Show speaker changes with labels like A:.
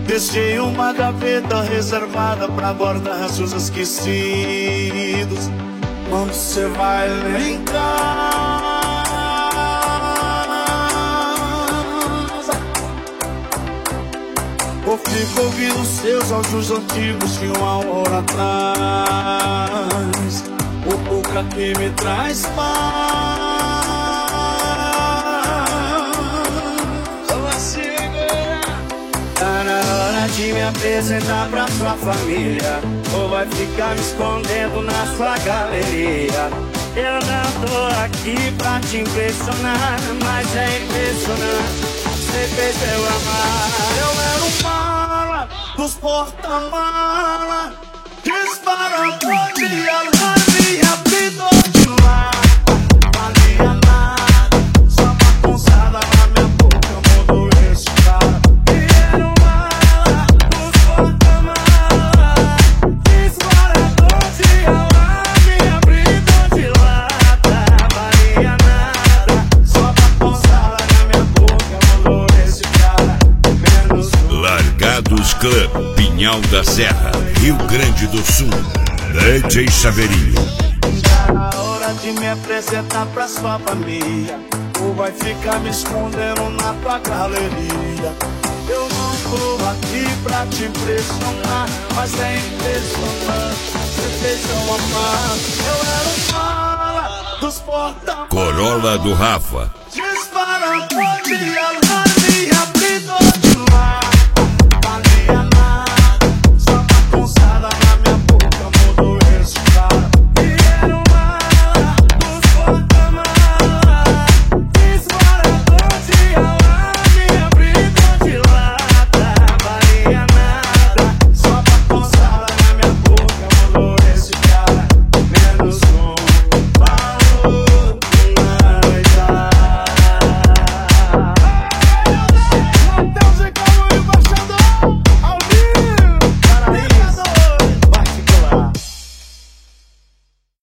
A: Deixei uma gaveta reservada pra guardar seus esquecidos. Quando cê vai lembrar, eu fico ouvindo seus áudios antigos de uma hora atrás. O pouca que me traz paz. Tá na hora de me apresentar pra sua família, ou vai ficar me escondendo na sua galeria? Eu não tô aqui pra te impressionar, mas é impressionante, você fez eu amar. Eu era um mala dos porta-mala, disparador de alarme e abridor de lata. Valia nada, só uma ponçada na minha boca mudou esse cara. E era um mala dos porta-mala, disparador de alarme e abridor de lata. Valia nada, só uma ponçada na minha boca mudou esse cara. Menos
B: Largados Club, Pinhal da Serra, Rio Grande do Sul. DJ Saveirinho.
A: Tá na hora de me apresentar pra sua família, ou vai ficar me escondendo na tua galeria? Eu não tô aqui pra te impressionar, mas é impressionante, você fez eu amar. Eu era um mala dos porta-malas,
B: Corolla do Rafa.
A: disparador de